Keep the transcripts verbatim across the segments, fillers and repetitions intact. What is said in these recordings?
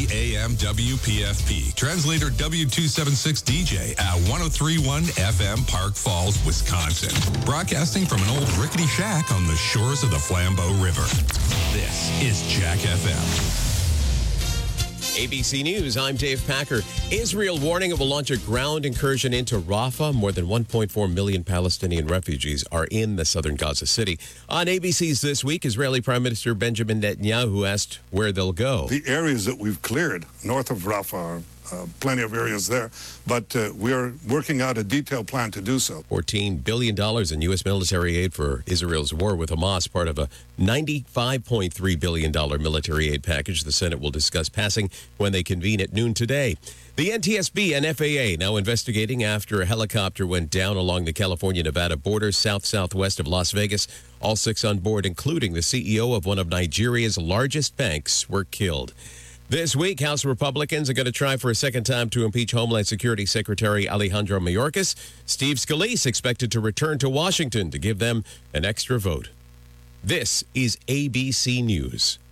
A M W P F P. Translator W two seventy-six D J at one oh three point one F M Park Falls, Wisconsin. Broadcasting from an old rickety shack on the shores of the Flambeau River. This is Jack F M. A B C News, I'm Dave Packer. Israel warning it will launch a ground incursion into Rafah. More than one point four million Palestinian refugees are in the southern Gaza City. On A B C's This Week, Israeli Prime Minister Benjamin Netanyahu asked where they'll go. The areas that we've cleared north of Rafah, uh, plenty of areas there, but uh, we are working out a detailed plan to do so. fourteen billion dollars in U S military aid for Israel's war with Hamas, part of a ninety-five point three billion dollars military aid package the Senate will discuss passing when they convene at noon today. The N T S B and F A A now investigating after a helicopter went down along the California-Nevada border south-southwest of Las Vegas. All six on board, including the C E O of one of Nigeria's largest banks, were killed. This week, House Republicans are going to try for a second time to impeach Homeland Security Secretary Alejandro Mayorkas. Steve Scalise expected to return to Washington to give them an extra vote. This is A B C News.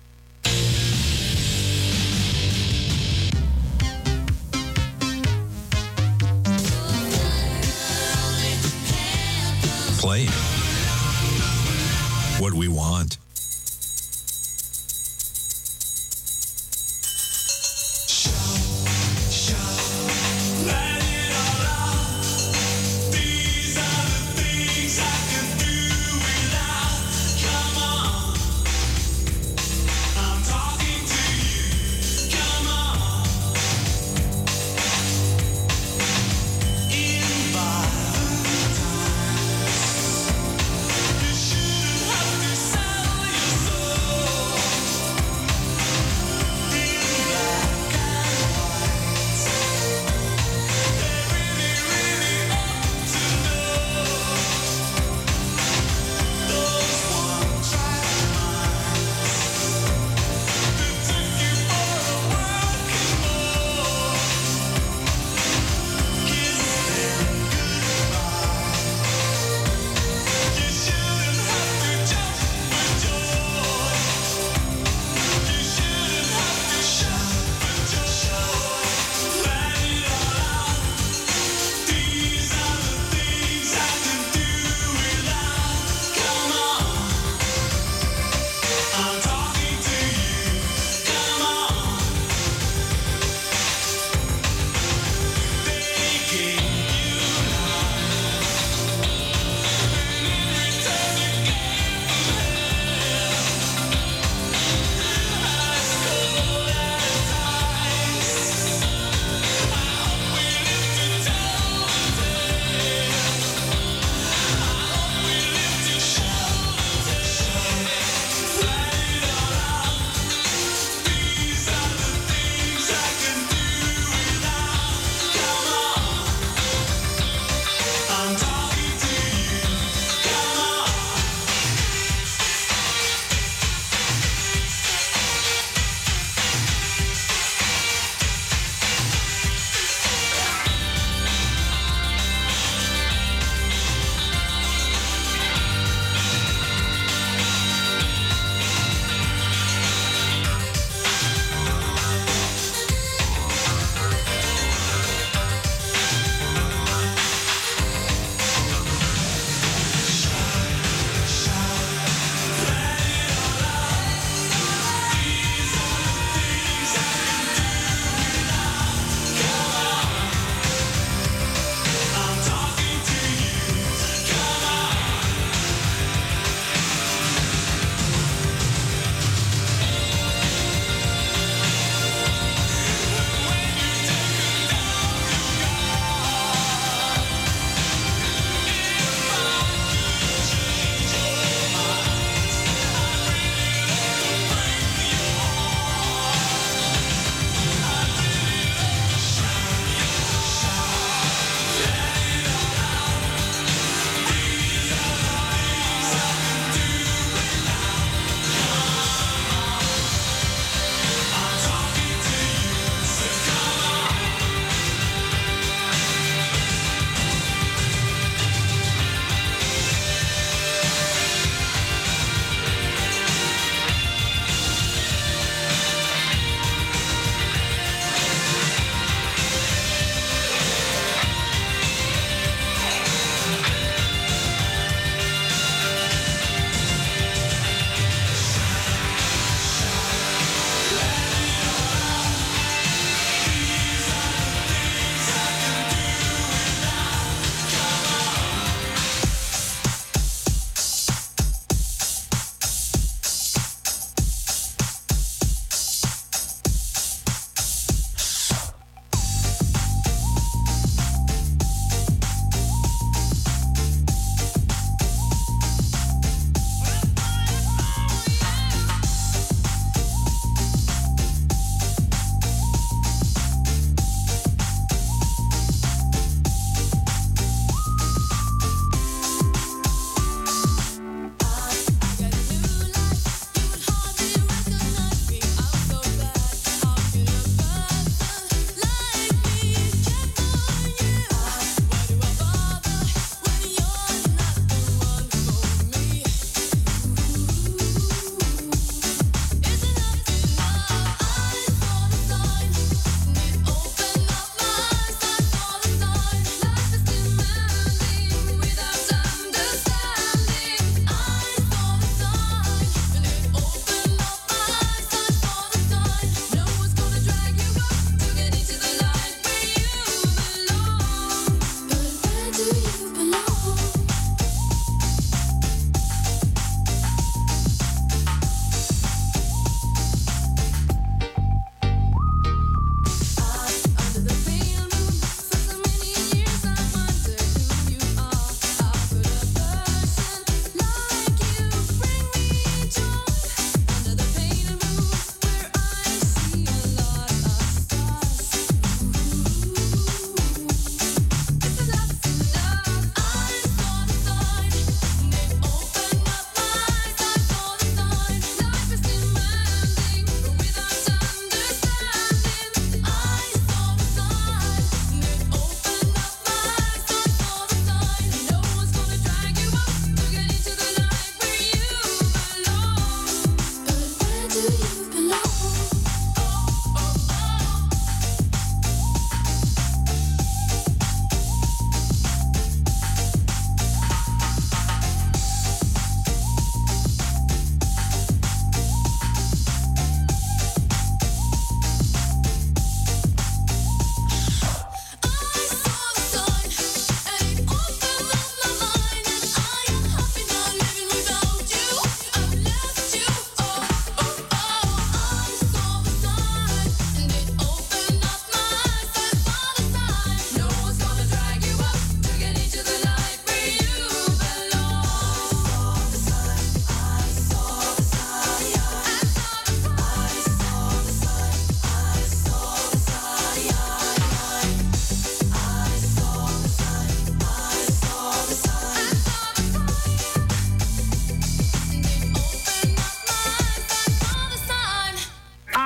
Play what we want.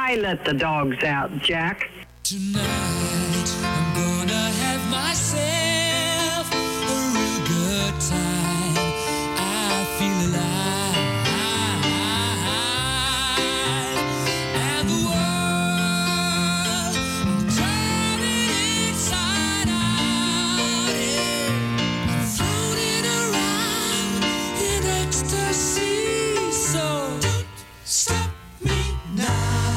I let the dogs out, Jack. Tonight, I'm gonna have myself a real good time. I feel alive. And the world, I'm turning inside out. Yeah. I'm floating around in ecstasy. So don't stop me now.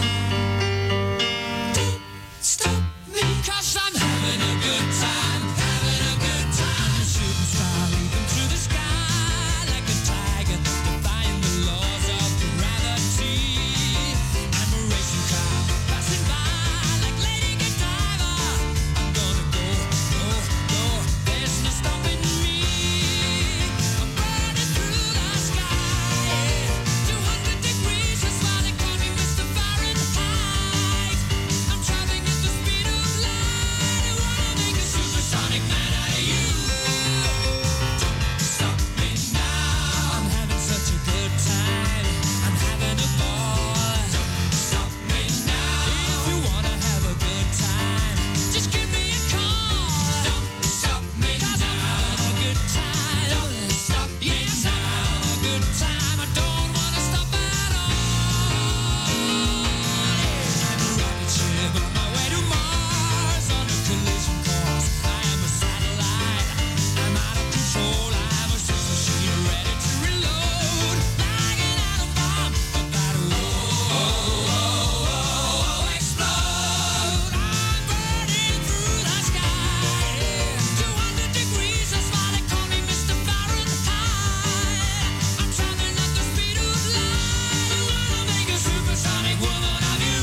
Stop me, 'cause I'm having a good time, having a good time. Shooting star leaping through the sky like a tiger, defying the laws of gravity. I'm a racing car passing by like Lady Godiva. I'm gonna go, go, go. There's no stopping me. I'm burning through the sky, two hundred degrees. That's why they call me Mister Fahrenheit. I'm traveling at the speed of light. I wanna make a supersonic man out of you. Don't stop me now. I'm having such a good time. I'm having a ball. Don't stop me now. If you wanna have a good time, just give me a call. Don't stop me now. 'Cause I'm having a good time. Don't stop me yes, now. I'm having a good time. I don't wanna stop at all. I'm a rocket ship on my way to Mars on a collision course. I am a satellite. I'm out of control. I'm a sex machine ready to reload. Like an atom bomb about to oh, oh, oh, oh, explode. I'm burning through the sky. two hundred degrees. That's why they call me Mister Fahrenheit. I'm traveling at the speed of light. I wanna make a supersonic woman of you.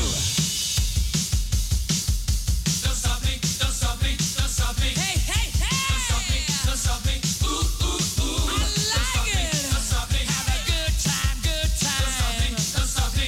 Don't stop me, don't stop me, don't stop me. Hey, hey, hey! Don't stop me, don't stop me. Ooh, ooh, ooh. I like it. Don't stop me, have a good time, good time. Don't stop me, don't stop me.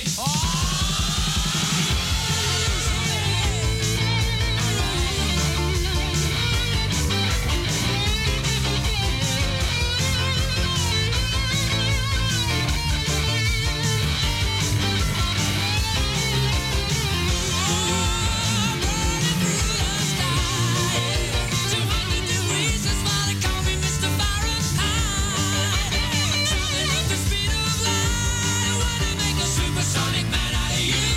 two hundred degrees, that's why they call me Mister Fahrenheit. Traveling at the speed of light. I wanna make a supersonic man out of you.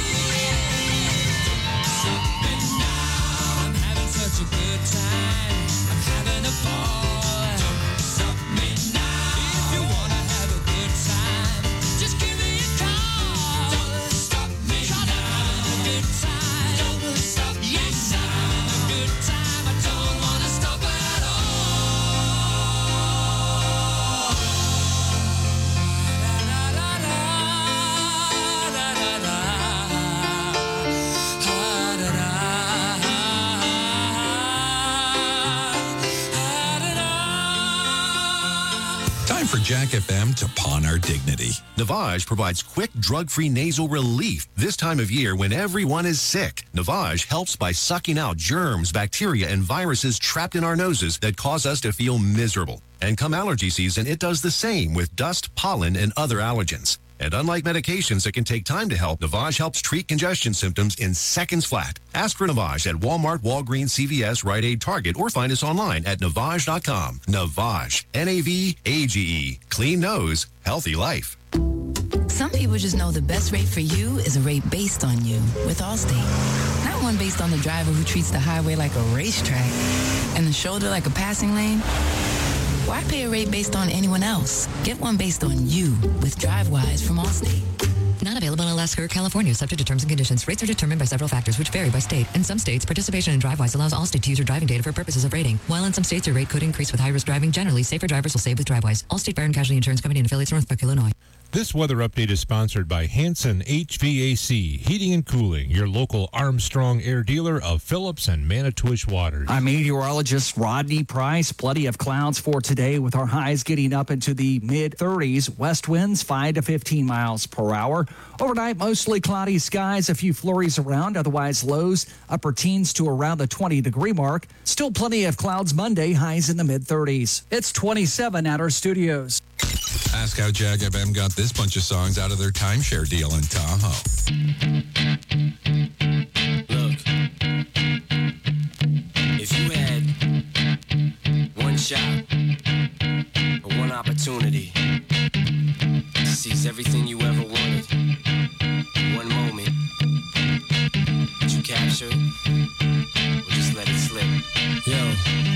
Stop me now. I'm having such a good time. I'm having a ball. Don't stop me now. If you wanna have a good time, just give me a call. Don't stop me now. I'm having a good time. Don't stop me yes, I'm having a good time. I don't wanna stop at all. La la la la la la Time for Jack F M to pawn our dignity. Navage provides quick, drug-free nasal relief this time of year when everyone is sick. Navage helps by sucking out germs, bacteria, and viruses trapped in our noses that cause us to feel miserable. And come allergy season, it does the same with dust, pollen, and other allergens. And unlike medications that can take time to help, Navage helps treat congestion symptoms in seconds flat. Ask for Navage at Walmart, Walgreens, C V S, Rite Aid, Target, or find us online at Navage dot com. Navage. N A V A G E. Clean nose, healthy life. Some people just know the best rate for you is a rate based on you with Allstate. Not one based on the driver who treats the highway like a racetrack and the shoulder like a passing lane. Why pay a rate based on anyone else? Get one based on you with DriveWise from Allstate. Not available in Alaska or California, subject to terms and conditions. Rates are determined by several factors, which vary by state. In some states, participation in DriveWise allows Allstate to use your driving data for purposes of rating. While in some states, your rate could increase with high-risk driving. Generally, safer drivers will save with DriveWise. Allstate Fire and Casualty Insurance Company and affiliates, Northbrook, Illinois. This weather update is sponsored by Hanson H V A C, Heating and Cooling, your local Armstrong Air dealer of Phillips and Manitowish waters. I'm meteorologist Rodney Price. Plenty of clouds for today with our highs getting up into the mid thirties. West winds five to fifteen miles per hour. Overnight, mostly cloudy skies, a few flurries around. Otherwise, lows upper teens to around the twenty degree mark. Still plenty of clouds Monday, highs in the mid thirties. It's twenty-seven at our studios. Ask how Jag F M got this bunch of songs out of their timeshare deal in Tahoe. Look, if you had one shot or one opportunity to seize everything you ever wanted, one moment, would you capture it or just let it slip? Yo.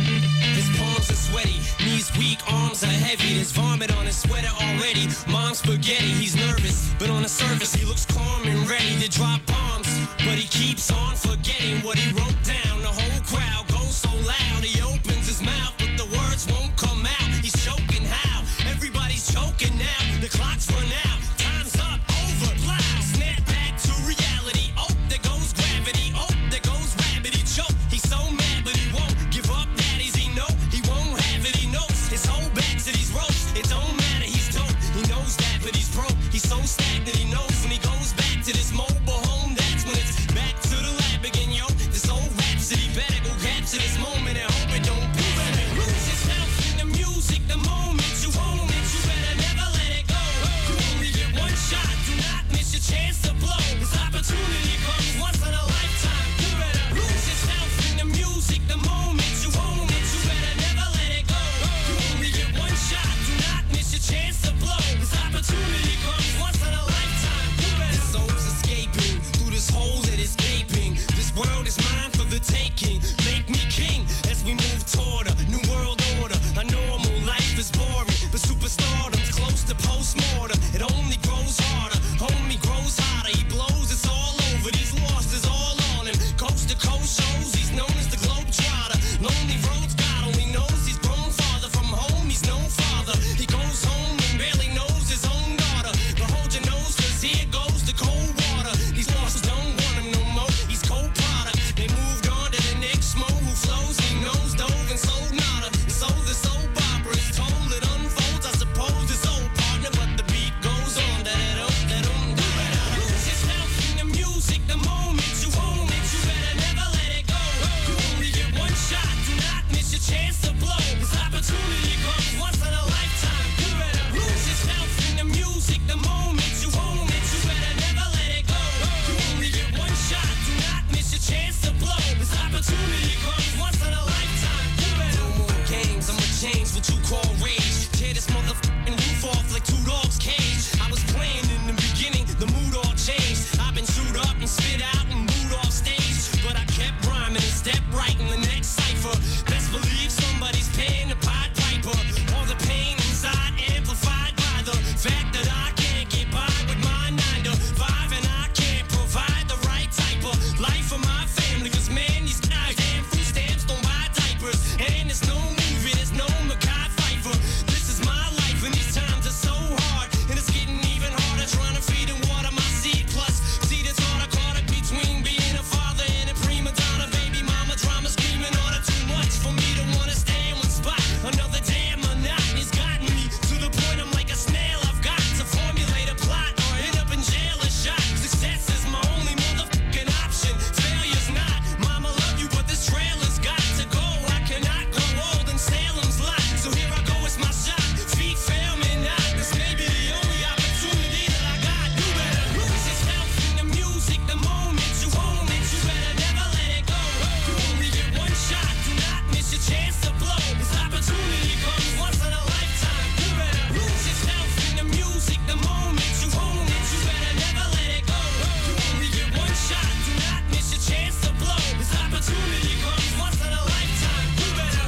His palms are sweaty, knees weak, arms are heavy. There's vomit on his sweater already. Mom's spaghetti, he's nervous, but on the surface he looks calm and ready to drop bombs. But he keeps on forgetting what he wrote down. The whole crowd goes so loud, he opens his mouth, but the words won't come out. He's choking how? Everybody's choking now. The clock's run out, time's up, over, loud. Snap back to reality. Oh, there goes gravity. Oh, there goes rabbit. He choke. He's so mad, but he won't give up. Daddies, he know he won't have it. He knows his whole back to these ropes. It don't matter, he's dope. He knows that, but he's broke. He's so stagnant. He knows when he goes back to this mobile home. That's when it's back to the lab again, yo. This old rhapsody better go capture this moment and hope it don't be. Lose yourself in the music, the moment you own it. You better never let it go. You only get one shot. Do not miss your chance to blow. This opportunity comes once in a lifetime. You better lose yourself in the music, the moment you own it. You better never let it go. You only get one shot. Do not miss your chance to blow. This opportunity comes once in a lifetime. You better. His soul's escaping through this hole that is gaping. This world is mine for the taking. Make me king as we move toward a new world order. A normal life is boring, but superstardom's close to postmortem. It only grows harder. Homie grows hotter. He blows. It's all over. These losses all on him. Coast to coast shows. He's known as the Globetrotter. Lonely roads. God only knows he's grown farther from home. He's no father. He goes home and barely knows his own daughter. But hold your nose, 'cause here goes the cold water. These losses don't want him no more. He's cold product. They moved on to the next mo who flows. He knows dove and sold nada. And so the soap opera is told. It unfolds. I suppose it's old partner, but the beat goes on. Da-da-dum, da-dum, da-da-dum. Lose yourself in the music, the moment you own it. You better never let it go. You only get one shot. Do not miss your chance to blow. This opportunity comes once in a lifetime. You better lose yourself in the music, the moment you own it. You better never let it go. You only get one shot. Do not miss your chance to blow. This opportunity comes once in a lifetime. You better. No more games. I'ma change what you call rage. Tear this motherfucking roof off like two dogs' cage. I was playing in the beginning, the mood all changed. I've been chewed up and spit out and booed off stage, but I kept rhyming and stepped right in the next cipher. Best believe somebody's paying the Pied Piper. All the pain inside amplified by the fact that I can't get by with my nine to five, and I can't provide the right type of life for my family. 'Cause man, these guys damn food stamps don't buy diapers, and there's no movie, there's no Mackay Pfeiffer. This is my life, and these times are so hard, and it's getting even harder trying to feed and water my seed. Plus, see this hard caught up between being a father and a prima donna. Baby mama drama screaming order too much for me to wanna stay in one spot. Another damn monotony's gotten me to the point I'm like a snail. I've got to formulate a plot or end up in jail or shot. Success is my only motherfucking option. Failure's not. Mama love you, but this trailer's got to go. I cannot go old in Salem's lot. So here I go, it's my shot. Feet fail me not. This may be the only opportunity that I got. You better lose yourself in the music, the moment you own it. You better never let it go. You only get one shot. Do not miss your chance to blow. This opportunity comes once in a lifetime. You better lose yourself in the music, the moment you own it. You better never let it go. You only get one shot. Do not miss your chance to blow. This opportunity comes once in a lifetime. You better.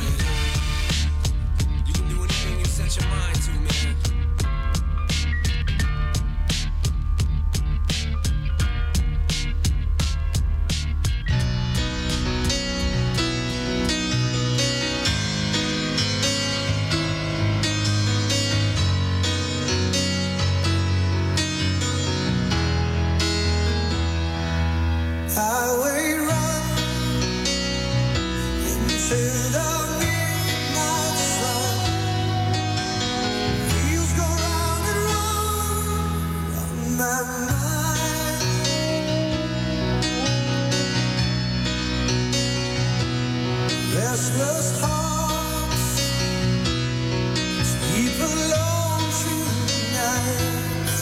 You can do anything you set your mind to, man. Highway run into the midnight sun. Wheels go round and round on my mind. Restless hearts sleep alone tonight.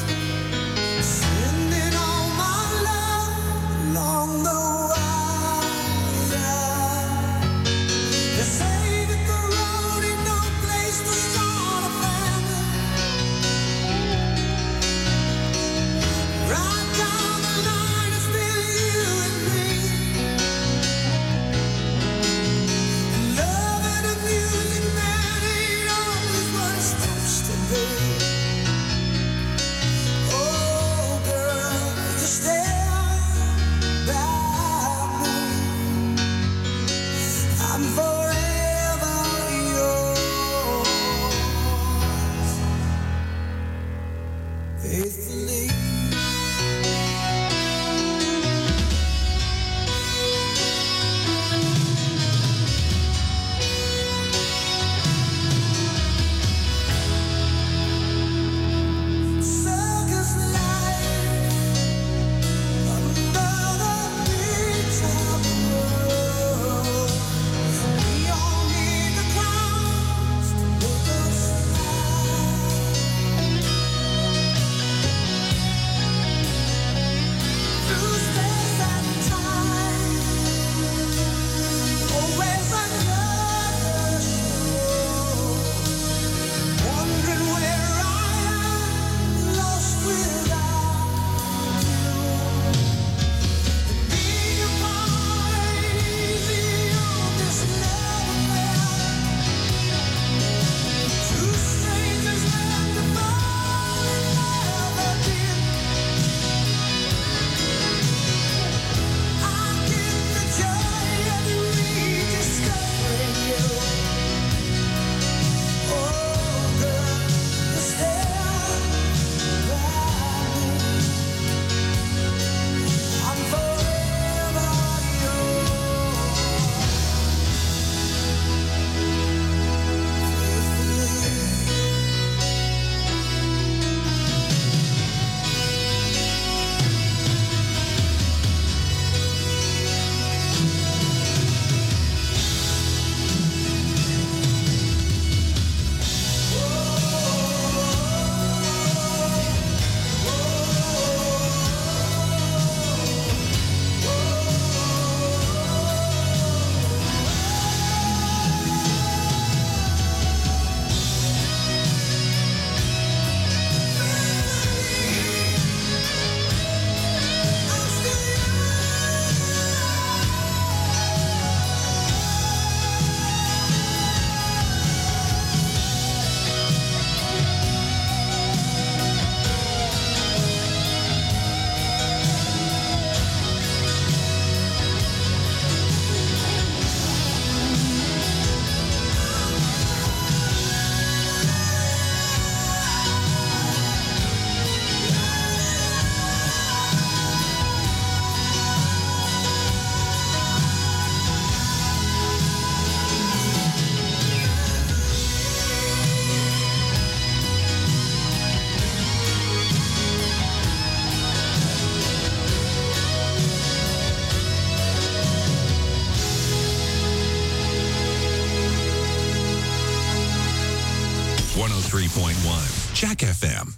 three point one. Jack F M.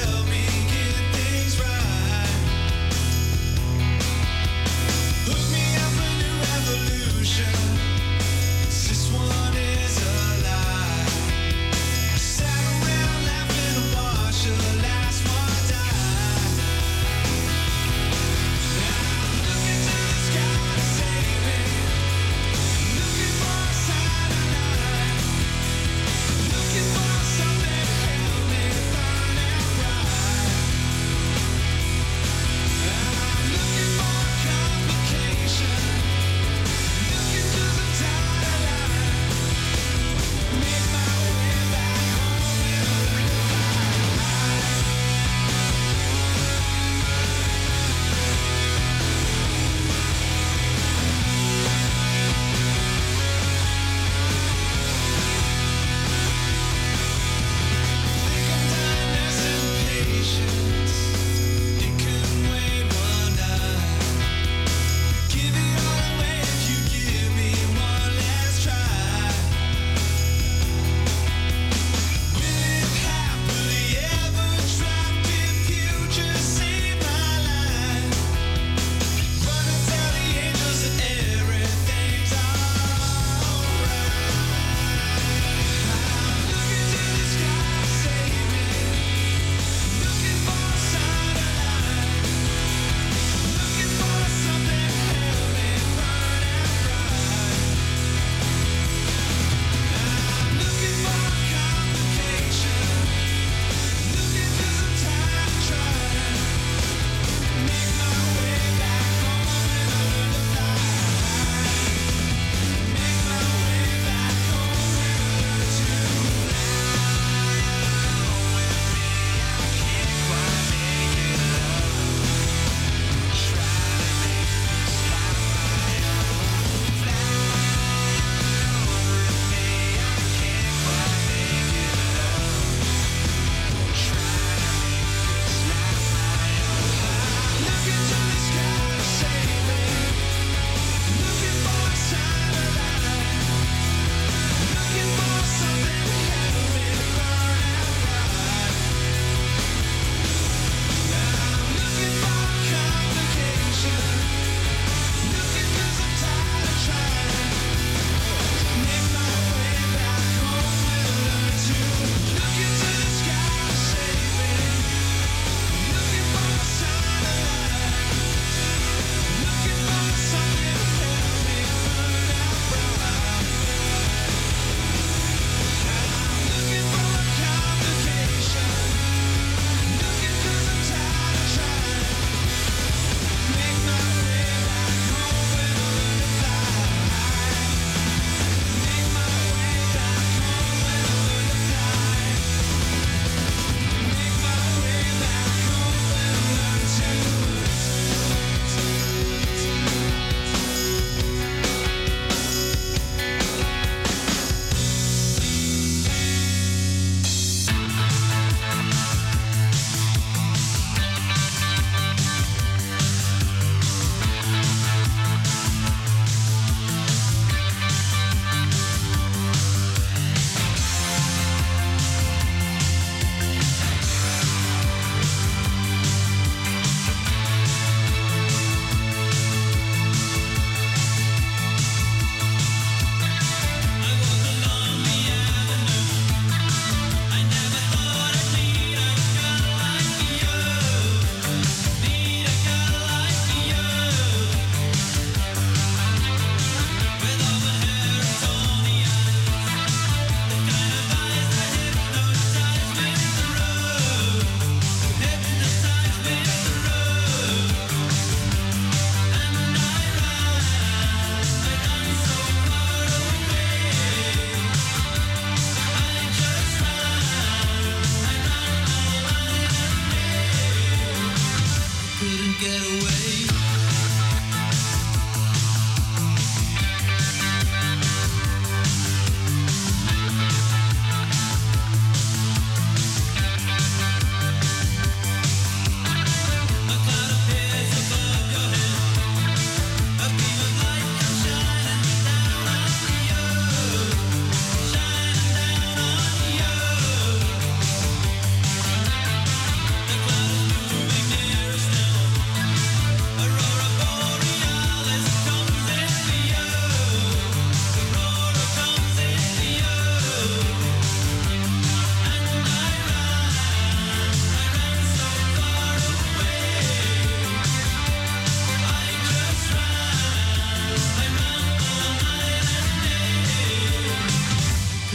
Look me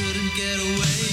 couldn't get away.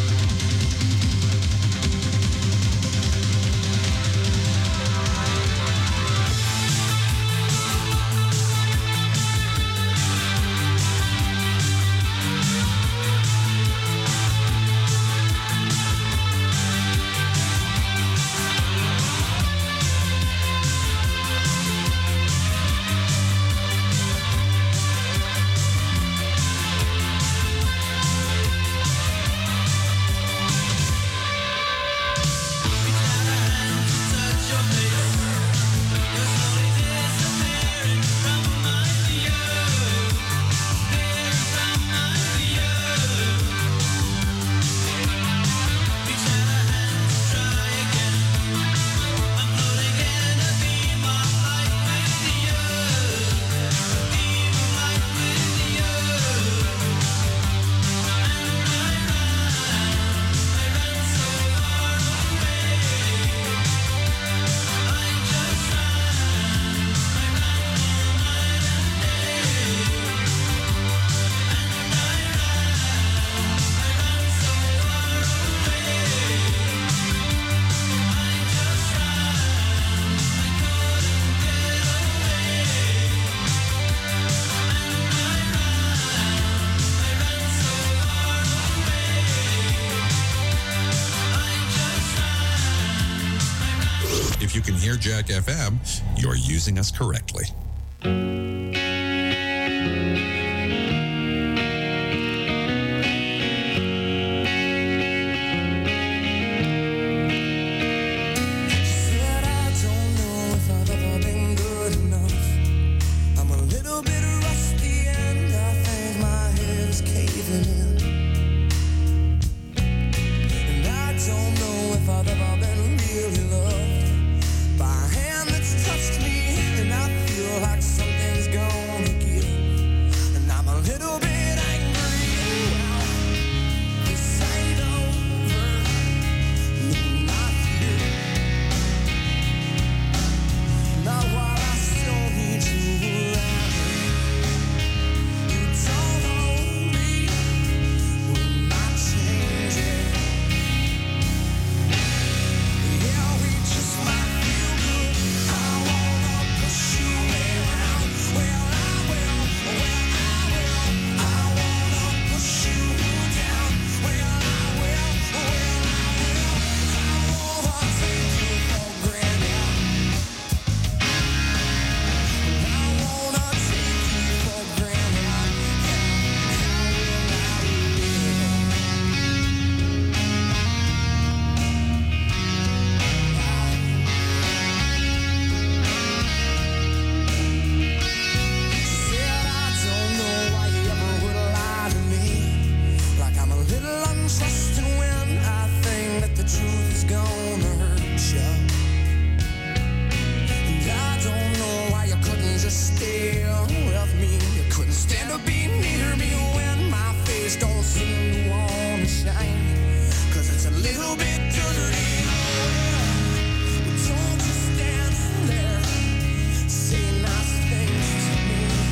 If you can hear Jack F M, you're using us correctly.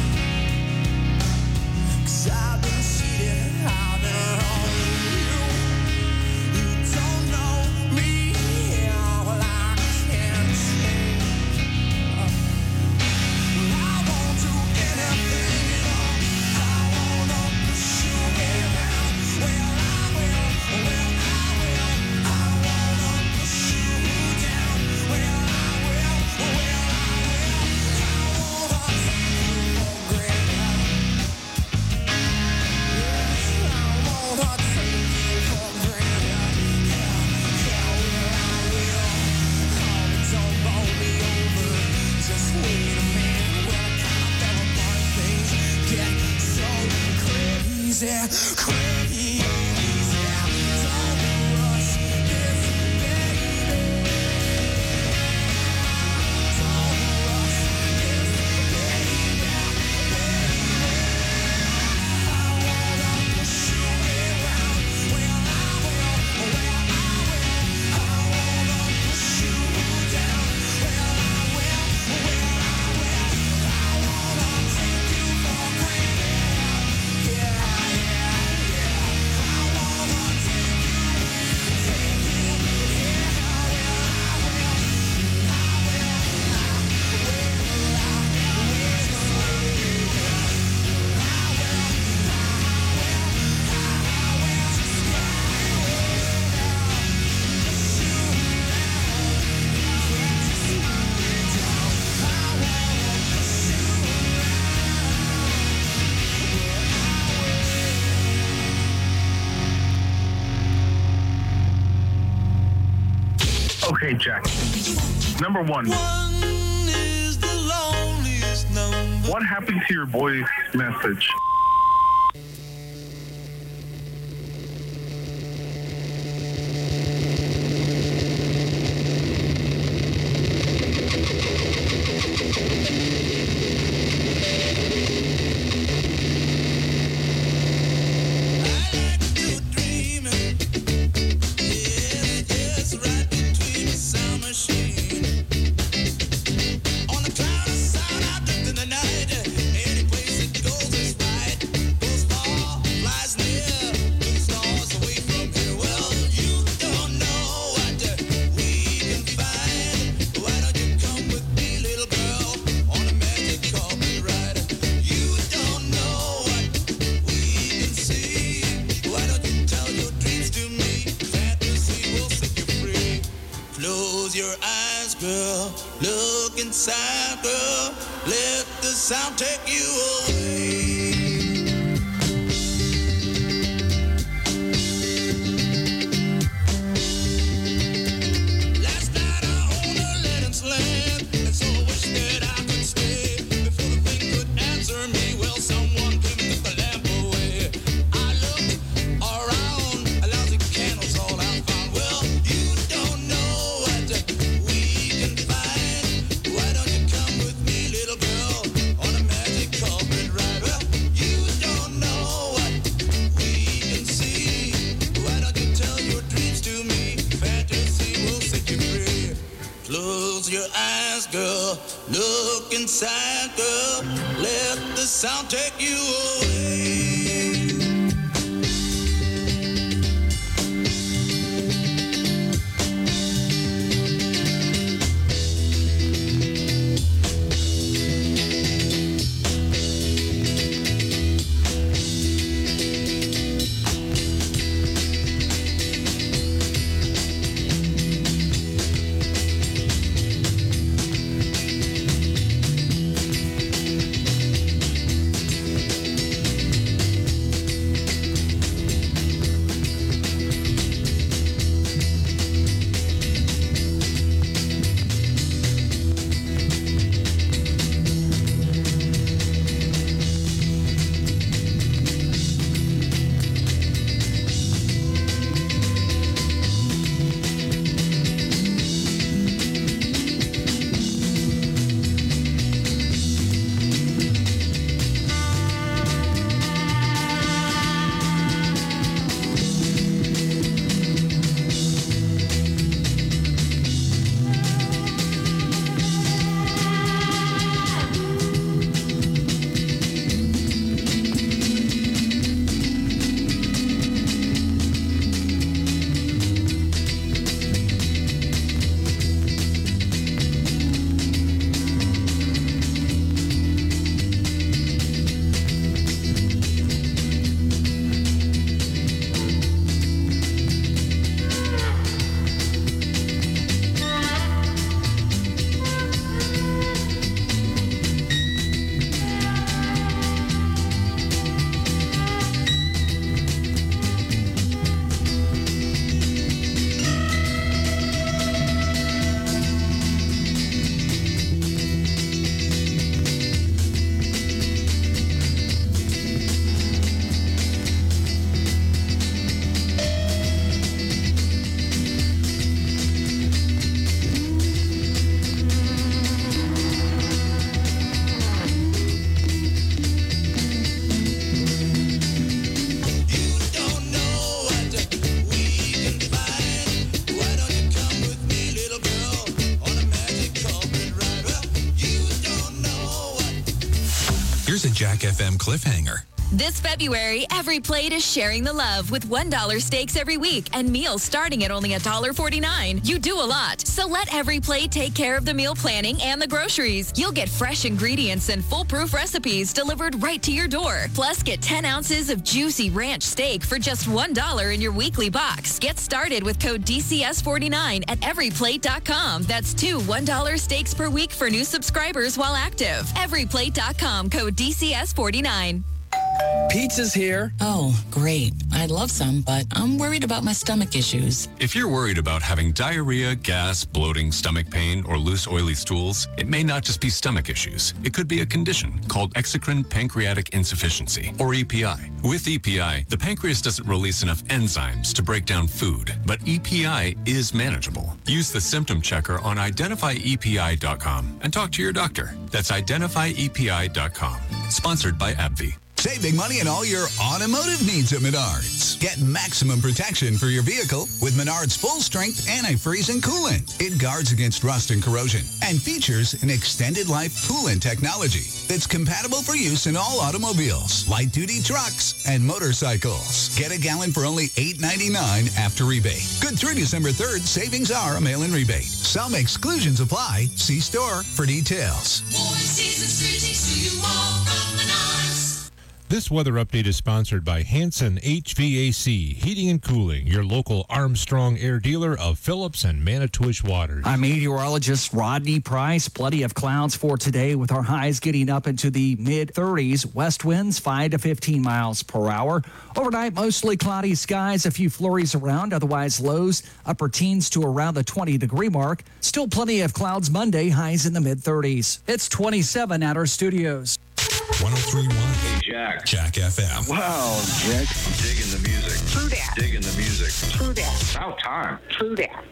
I've been cheated, I've been wrong. You Okay, Jack. Number one. What happened to your voice message? Sound take you away. Last night I owned a Lennox land, and so I wish that I could stay. Before the thing could answer me, well, someone came and took the lamp away. I looked around, a lousy candle's all I found. Well, you don't know what we can find. Why don't you come with me, little girl? Close your eyes, girl. Look inside, girl. Let the sound take you away. Here's a Jack F M cliffhanger. This February, Every Plate is sharing the love with one dollar steaks every week and meals starting at only one dollar forty-nine. You do a lot, so let Every Plate take care of the meal planning and the groceries. You'll get fresh ingredients and foolproof recipes delivered right to your door. Plus, get ten ounces of juicy ranch steak for just one dollar in your weekly box. Get started with code D C S forty-nine at every plate dot com. That's two one dollar steaks per week for new subscribers while active. every plate dot com, code D C S forty-nine. Pizza's here. Oh, great. I'd love some, but I'm worried about my stomach issues. If you're worried about having diarrhea, gas, bloating, stomach pain, or loose, oily stools, it may not just be stomach issues. It could be a condition called exocrine pancreatic insufficiency, or E P I. With E P I, the pancreas doesn't release enough enzymes to break down food, but E P I is manageable. Use the symptom checker on identify E P I dot com and talk to your doctor. That's identify E P I dot com. Sponsored by AbbVie. Save big money on all your automotive needs at Menards. Get maximum protection for your vehicle with Menards full-strength antifreeze and coolant. It guards against rust and corrosion and features an extended life coolant technology that's compatible for use in all automobiles, light-duty trucks, and motorcycles. Get a gallon for only eight ninety-nine after rebate. Good through December third, savings are a mail-in rebate. Some exclusions apply. See store for details. This weather update is sponsored by Hanson H V A C, Heating and Cooling, your local Armstrong Air dealer of Phillips and Manitowish waters. I'm meteorologist Rodney Price. Plenty of clouds for today with our highs getting up into the mid thirties. West winds five to fifteen miles per hour. Overnight, mostly cloudy skies, a few flurries around. Otherwise, lows upper teens to around the twenty degree mark. Still plenty of clouds Monday, highs in the mid thirties. It's twenty-seven at our studios. one oh three point one Hey, Jack. Jack F M. Wow, Jack. I'm digging the music. True that. Digging the music. True that. About time. True that.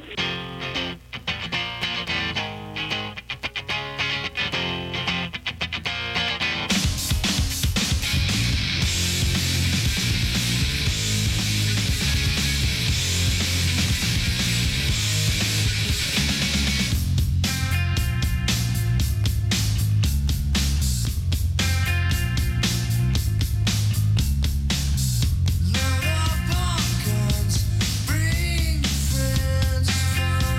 Bring friends from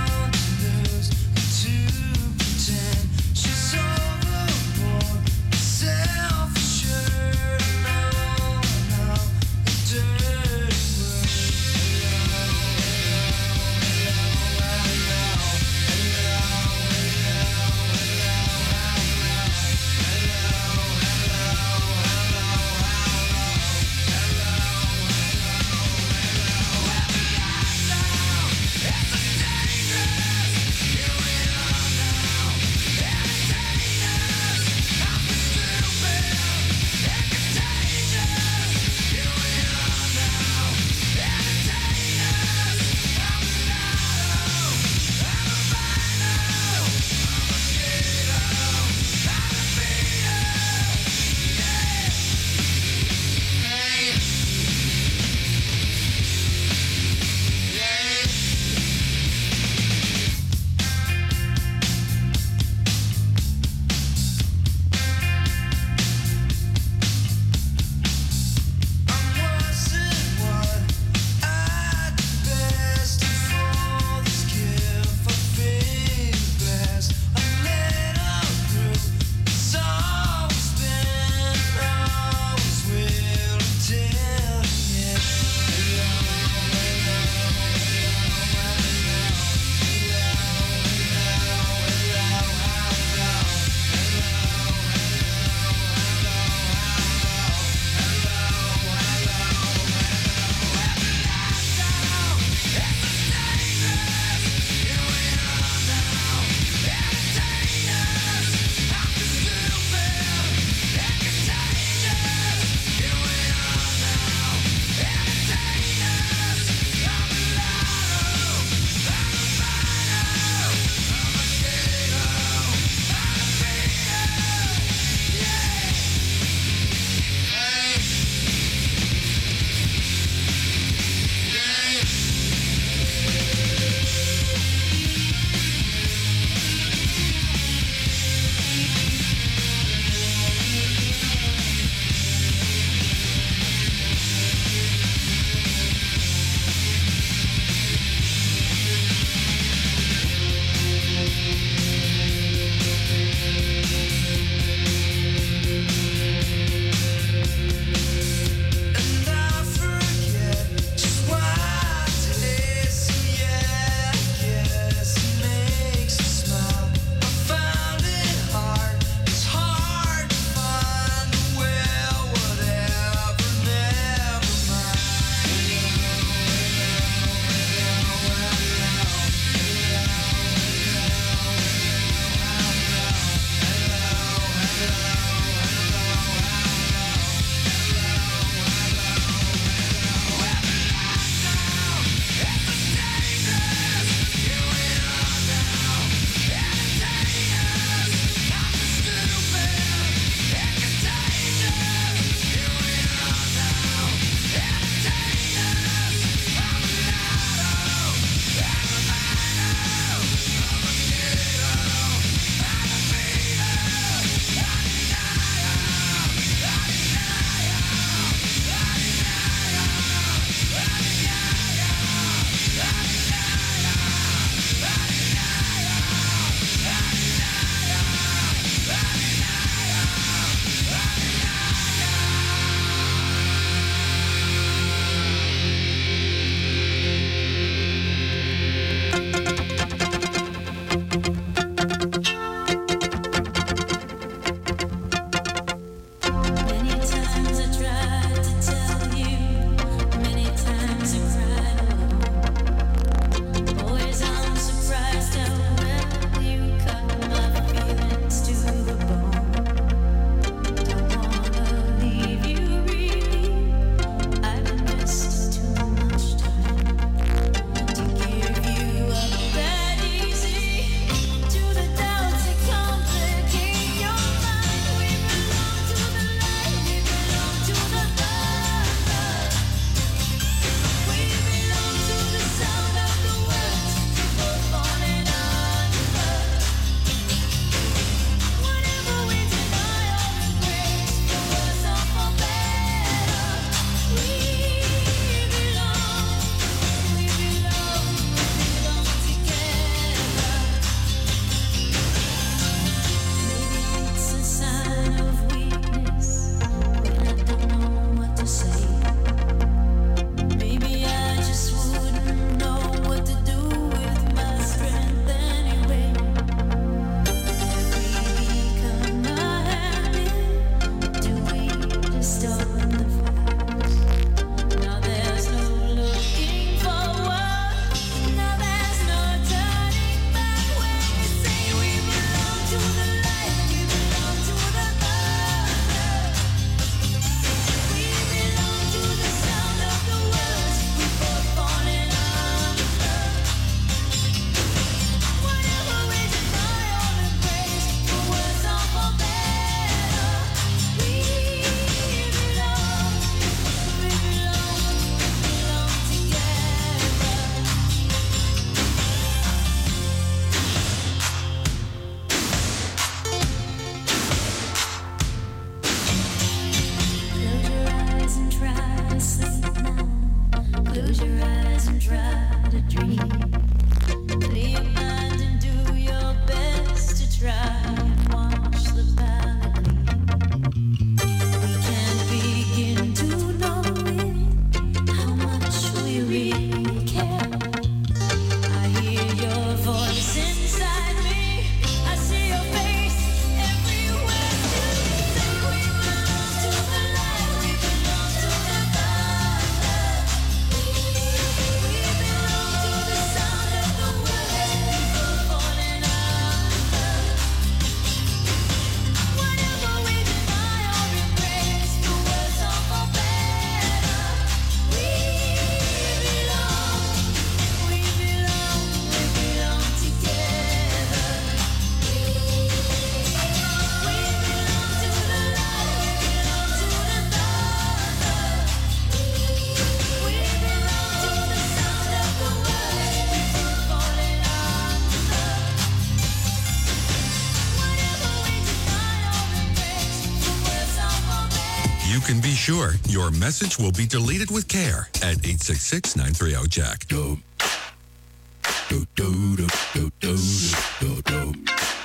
can be sure your message will be deleted with care at eight six six, nine three zero, Jack. Do, do, do, do, do, do, do, do.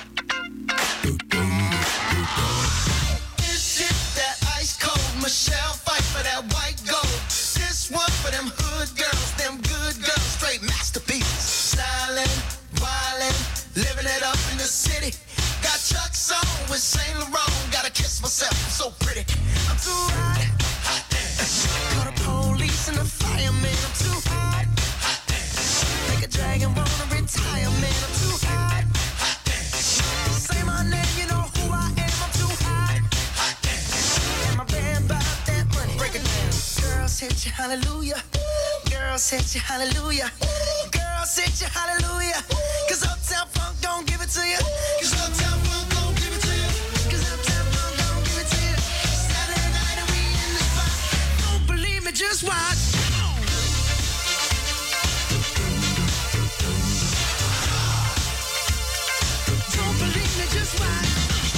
This is that ice cold Michelle fight for that white gold. This one for them hood girls, them good girls, straight masterpieces. Stylin', wildin', living it up in the city. Got Chuck's on with Saint Laurent. Gotta kiss myself, I'm so pretty. I'm too hot, hot damn. Call the police and the fireman. I'm too hot, hot damn. Make a dragon wanna retire, man. I'm too hot, hot damn. Say my name, you know who I am. I'm too hot, hot damn. And my band bought that money. Break it down. Girls hit you, hallelujah. Girls hit you, hallelujah. Girls hit you, hallelujah. Cause Uptown Funk don't give it to you. Cause Uptown Funk don't give it to you. Cause Uptown Funk don't give it to you. Saturday night and we in the spot. Don't believe me, just watch. Don't believe me, just watch.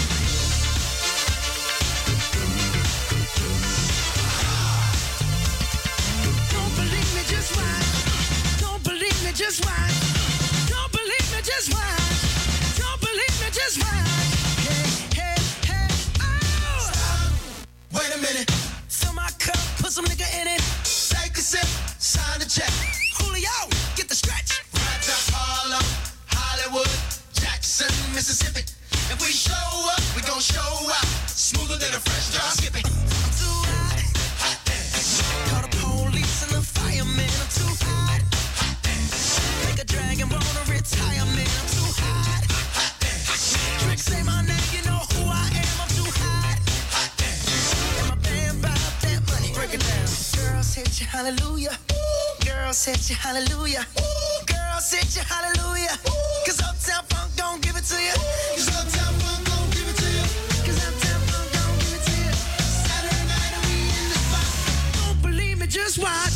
Don't believe me, just watch. Don't believe me, just watch. Don't believe me, just watch. Don't believe me, just watch. Hey, hey, hey, oh! Stop. Wait a minute. Fill my cup, put some nigga in it. Take a sip, sign the check. Julio, get the stretch. Right to Harlem, Hollywood, Jackson, Mississippi. If we show up, we gon' show out. Smoother than a fresh drop. Skip it. I'm too hot, hot damn. Call the police and the fireman. I'm too hot, hot damn. Make a dragon wanna retire, man. I'm too hot, hot damn. Trick say my name, you know who I am. I'm too hot, hot damn. And my band bought that money. Break it down. Girls hit you, hallelujah. Girls hit you, hallelujah. Girls hit you, hallelujah. Cause Uptown Funk don't give it to you. Cause Uptown Funk don't give it to you. Cause Uptown Funk don't give it to you. Saturday night and we in the spot. Don't believe me, just watch.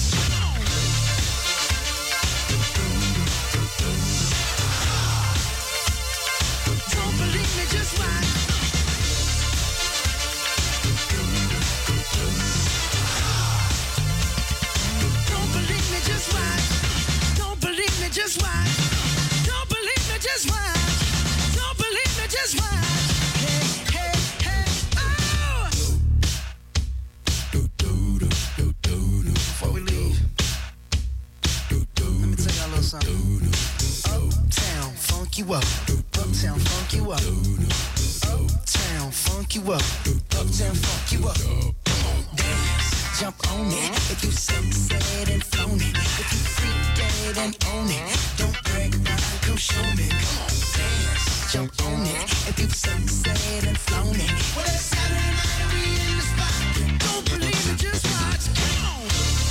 Don't believe me, just watch. Don't believe me, just watch. Don't believe me, just watch. Don't believe me, just watch. Don't believe me, just watch. Hey, hey, hey, oh! Before we leave, let me tell y'all a little something. Uptown, funk you up. Uptown, funk you up. Uptown, funk you up. Uptown, funk you up. Come on, dance, jump on it. If you sunset and flown it, if you freak dead and own it, don't brag about it, come show me. Come on, dance, jump on it. If you sunset and flown it, well, it's Saturday night and we in the spot. Don't believe it, just watch. Come on.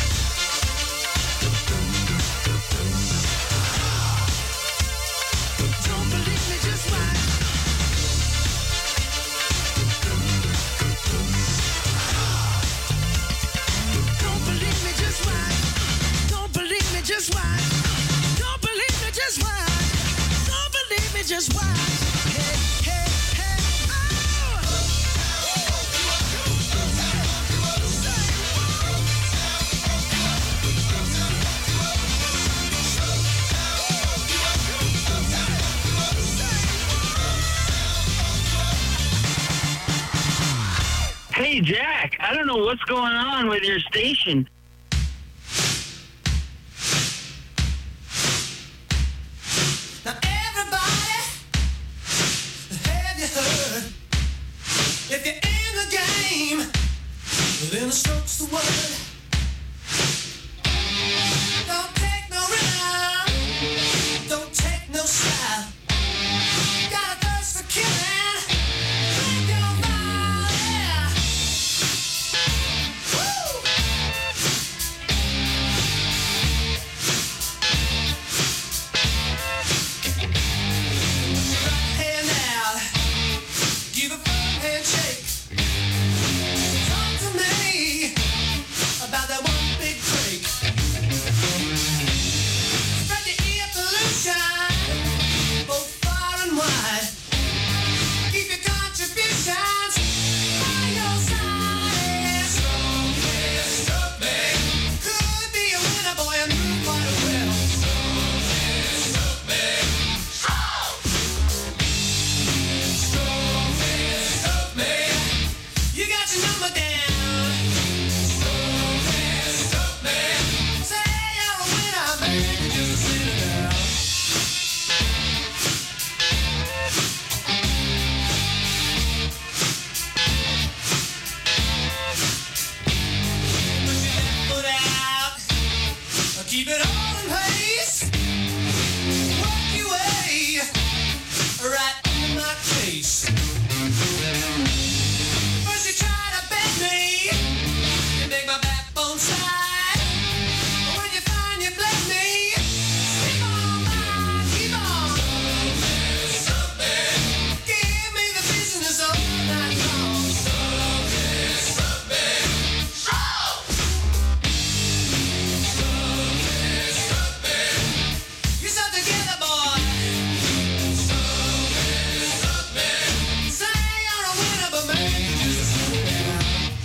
Don't believe me, just watch. Don't believe me, just watch. Don't believe me, just watch. Don't believe me, just watch. Don't believe me, just watch. Hey, hey, hey, oh! Hey, Jack, I don't know what's going on with your station. Now everybody, have you heard? If you're in the game, then the stroke's the word. Don't take no rhythm, don't take no style. Got a thirst for killing, make your body. Woo! maybe just to sit it out. Put your left foot out, keep it all in place. Work your way right into my face. First you try to bend me, you make my backbone slide. But when you find you blend me, keep on by, keep on. Give me the business all night long. You're so together, boy. Say you're a winner, but maybe just a sit down.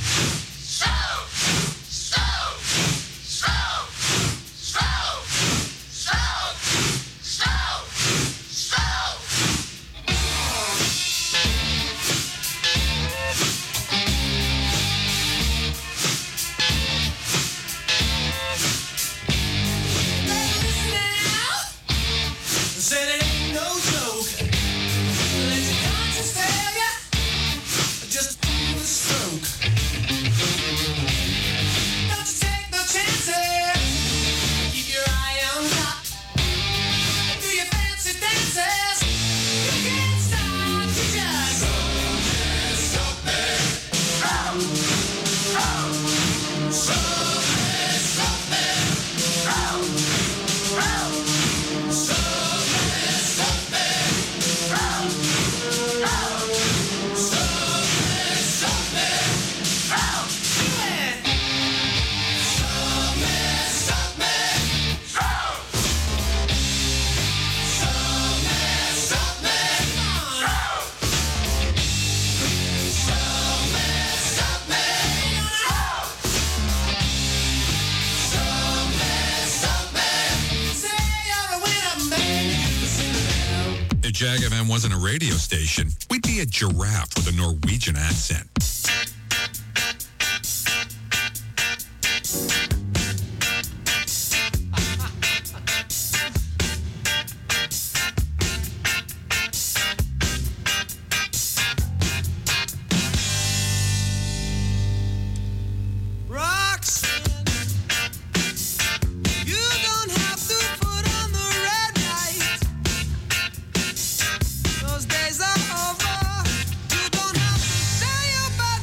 Said it ain't no joke. Let your conscience tell ya, just do a stroke. Don't you take no chances. Keep your eye on top. Do your fancy dances. You can't stop. You just stop it. Stop it. Stop it. Stop it. Stop it. Stop it. If Jag F M wasn't a radio station, we'd be a giraffe with a Norwegian accent. Roxanne, you don't have to put on the red light. Those days are over. You don't have to say your bye.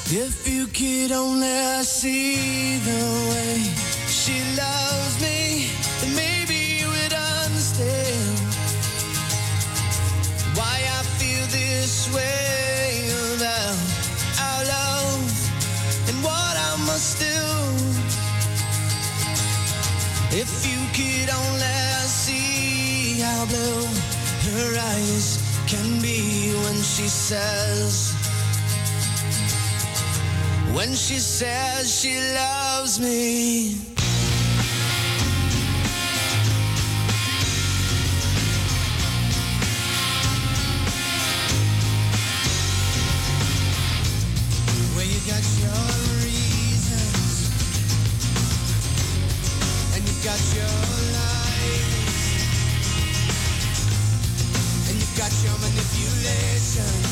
If you could only see the way she loves me, then maybe you would understand why I feel this way about our love and what I must do. If you could only see how blue her eyes can be when she says, when she says she loves me. Well, you got your reasons, and you've got your lies, and you've got your manipulation.